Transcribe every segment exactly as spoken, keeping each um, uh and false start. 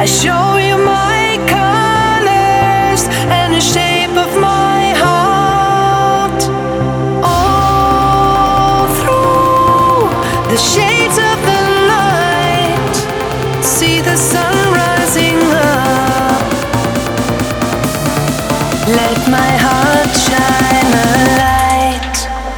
I show you my colors and the shape of my heart. All through the shades of the night, see the sun rising up. Let my heart shine a light.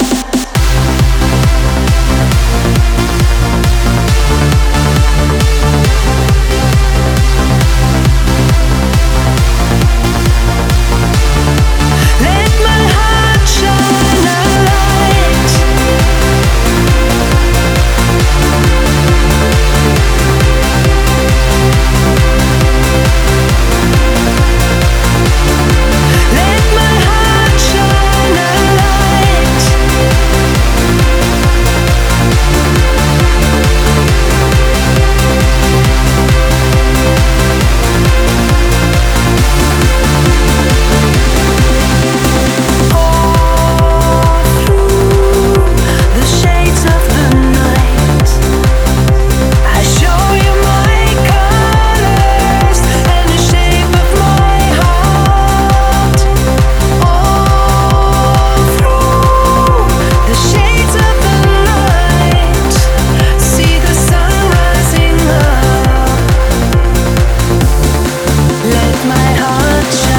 Let my heart shine a light. Let my heart shine a light. All through the shades of the night, I show you my colors and the shape of my heart. All through the shades of the night, see the sun rising up. Let my heart shine.